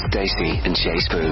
Daisy and Jay Spoon.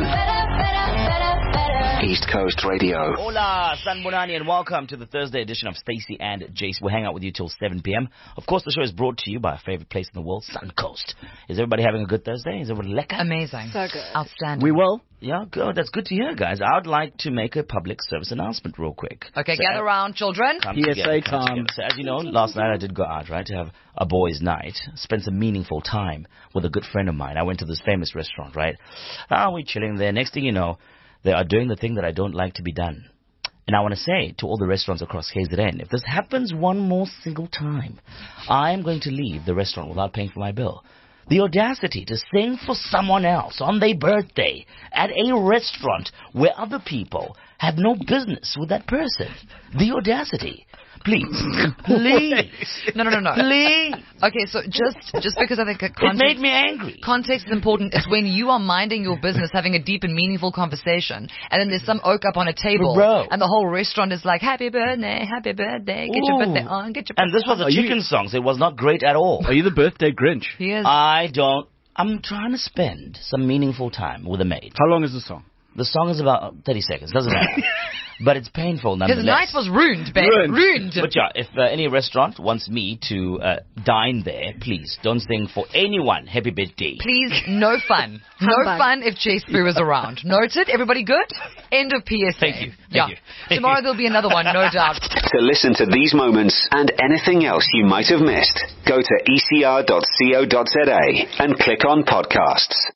East Coast Radio. Hola, Sanbonani, and welcome to the Thursday edition of Stacey and Jace. We'll hang out with you till 7 p.m. Of course, the show is brought to you by our favorite place in the world, Suncoast. Is everybody having a good Thursday? Is everybody lekker? Amazing. So good. Outstanding. We will. Yeah, good. That's good to hear, guys. I would like to make a public service announcement real quick. Okay, gather around, children. Come PSA together, time. So as you know, last night I did go out, right, to have a boys' night. Spent some meaningful time with a good friend of mine. I went to this famous restaurant, right? We're chilling there. Next thing you know, they are doing the thing that I don't like to be done. And I want to say to all the restaurants across KZN, if this happens one more single time, I am going to leave the restaurant without paying for my bill. The audacity to sing for someone else on their birthday at a restaurant where other people have no business with that person. The audacity. Please. Please. No. Please. Okay, so just because I think It made me angry. context is important. It's when you are minding your business, having a deep and meaningful conversation, and then there's some oak up on a table, Bro. and the whole restaurant is like, happy birthday, get your birthday on, get your birthday And this was a chicken song, so it was not great at all. Are you the birthday Grinch? He is. I'm trying to spend some meaningful time with a mate. How long is the song? The song is about 30 seconds, doesn't matter. But it's painful His nonetheless. night was ruined, babe. Ruined. But yeah, if any restaurant wants me to dine there, please don't sing for anyone Happy Birthday. Please, no fun. No Humbug. fun if Jay Spoo is around. Noted? Everybody good? End of PSA. Thank you. Yeah. Thank you. Tomorrow there'll be another one, no doubt. To listen to these moments and anything else you might have missed, go to ecr.co.za and click on podcasts.